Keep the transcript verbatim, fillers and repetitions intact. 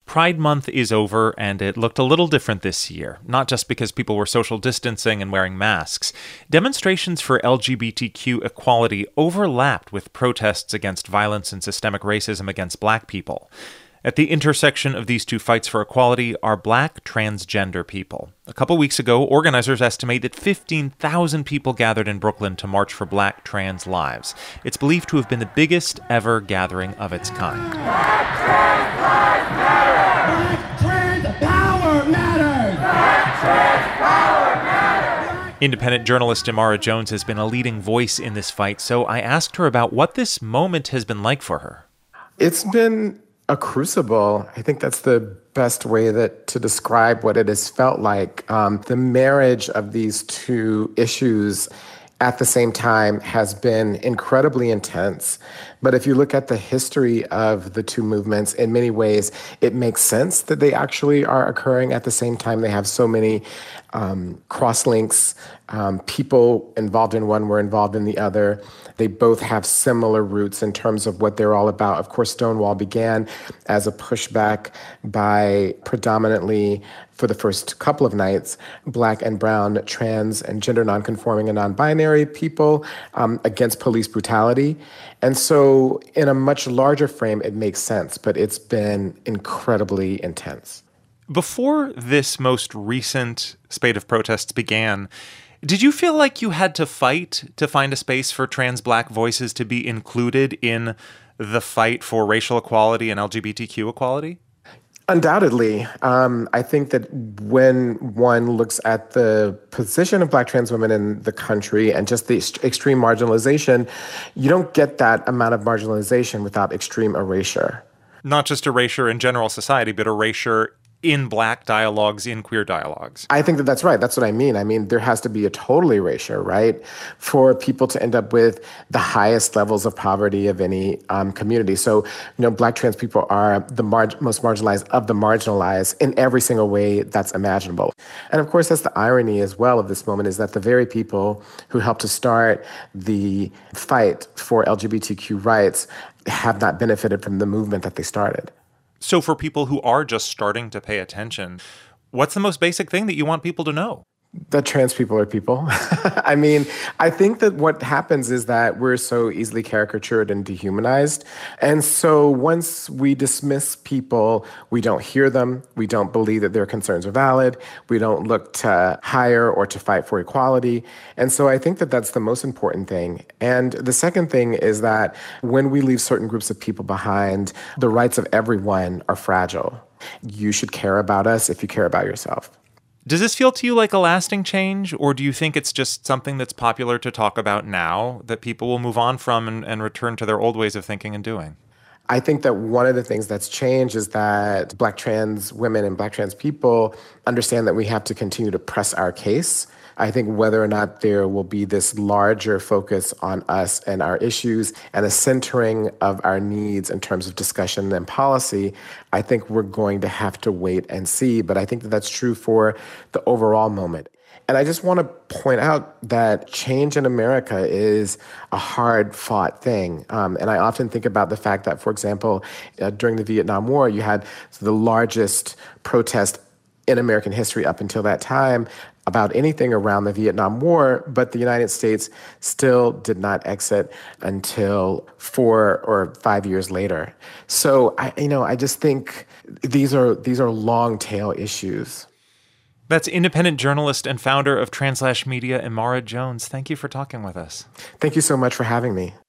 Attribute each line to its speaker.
Speaker 1: Pride Month is over, and it looked a little different this year, not just because people were social distancing and wearing masks. Demonstrations for L G B T Q equality overlapped with protests against violence and systemic racism against Black people. At the intersection of these two fights for equality are Black transgender people. A couple weeks ago, organizers estimate that fifteen thousand people gathered in Brooklyn to march for Black trans lives. It's believed to have been the biggest ever gathering of its kind.
Speaker 2: Black trans lives matter! Black trans power matters! Black trans power matters!
Speaker 1: Independent journalist Imara Jones has been a leading voice in this fight, so I asked her about what this moment has been like for her.
Speaker 3: It's been a crucible. I think that's the best way that to describe what it has felt like. Um, the marriage of these two issues at the same time has been incredibly intense. But if you look at the history of the two movements, in many ways, it makes sense that they actually are occurring at the same time. They have so many um, cross-links. Um, people involved in one were involved in the other. They both have similar roots in terms of what they're all about. Of course, Stonewall began as a pushback by predominantly, for the first couple of nights, Black and brown, trans and gender nonconforming and non-binary people um, against police brutality. And so in a much larger frame, it makes sense, but it's been incredibly intense.
Speaker 1: Before this most recent spate of protests began, did you feel like you had to fight to find a space for trans Black voices to be included in the fight for racial equality and L G B T Q equality?
Speaker 3: Undoubtedly. Um, I think that when one looks at the position of Black trans women in the country and just the ext- extreme marginalization, you don't get that amount of marginalization without extreme erasure.
Speaker 1: Not just erasure in general society, but erasure in Black dialogues, in queer dialogues.
Speaker 3: I think that that's right. That's what I mean. I mean, there has to be a total erasure, right, for people to end up with the highest levels of poverty of any um, community. So, you know, Black trans people are the mar- most marginalized of the marginalized in every single way that's imaginable. And of course, that's the irony as well of this moment, is that the very people who helped to start the fight for L G B T Q rights have not benefited from the movement that they started.
Speaker 1: So for people who are just starting to pay attention, what's the most basic thing that you want people to know?
Speaker 3: That trans people are people. I mean, I think that what happens is that we're so easily caricatured and dehumanized. And so once we dismiss people, we don't hear them, we don't believe that their concerns are valid, we don't look to hire or to fight for equality. And so I think that that's the most important thing. And the second thing is that when we leave certain groups of people behind, the rights of everyone are fragile. You should care about us if you care about yourself.
Speaker 1: Does this feel to you like a lasting change, or do you think it's just something that's popular to talk about now that people will move on from and, and return to their old ways of thinking and doing?
Speaker 3: I think that one of the things that's changed is that Black trans women and Black trans people understand that we have to continue to press our case. I think whether or not there will be this larger focus on us and our issues and a centering of our needs in terms of discussion and policy, I think we're going to have to wait and see. But I think that that's true for the overall moment. And I just want to point out that change in America is a hard-fought thing. Um, and I often think about the fact that, for example, uh, during the Vietnam War, you had the largest protest in American history up until that time about anything around the Vietnam War, but the United States still did not exit until four or five years later. So, I, you know, I just think these are these are long-tail issues.
Speaker 1: That's independent journalist and founder of Translash Media, Imara Jones. Thank you for talking with us.
Speaker 3: Thank you so much for having me.